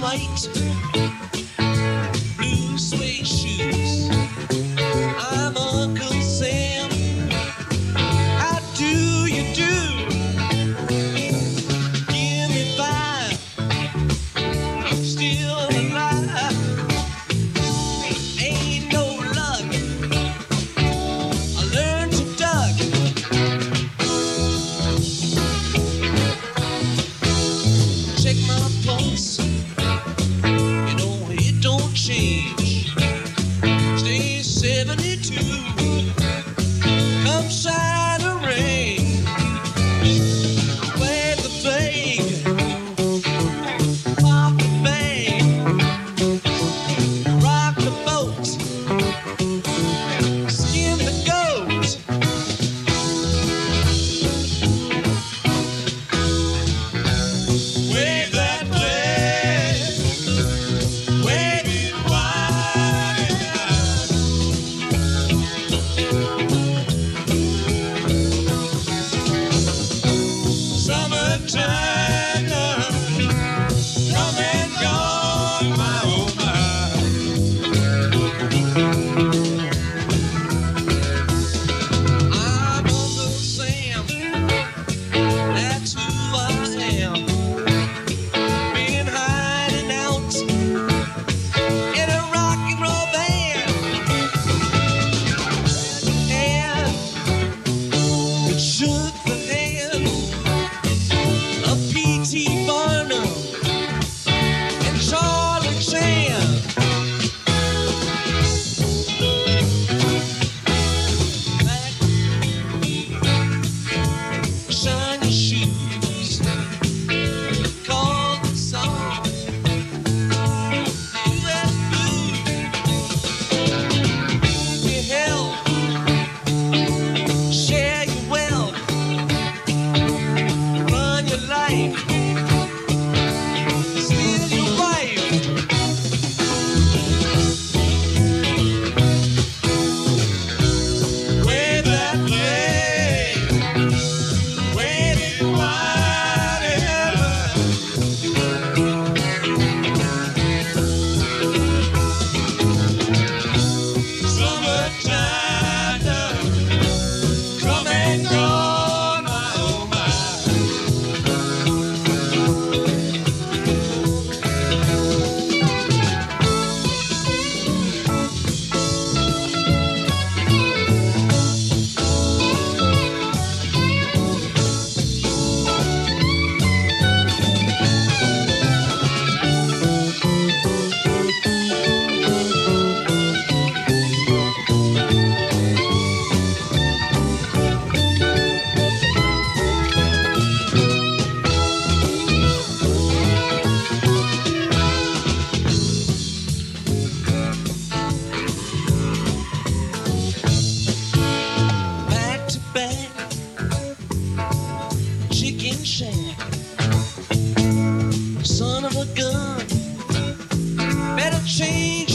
white, blue suede shoes. I'm Uncle Sam. How do you do? Give me five. I'm still alive. Ain't no luck. I learned to duck. Check my pulse. You know it don't change. Stay 72. Come shine or rain. Play the flag. Pop the bang. Rock the boat. Skin the goat. Wave that flag. Wave it wide. Summertime now, come and gone, my oh my. I'm Uncle Sam, that's who I am. Been hiding out in a rock and roll band. And it shook the hand of P.T. Barnum and Charlie Chan. Back, shine your shoes, call the song. Do that blues, your health, share your wealth, run your life, steal your wife. Wave that flag, wave it wide ever. Summertime now, come and gone, my oh my. Back to back, chicken shack. Son of a gun, better change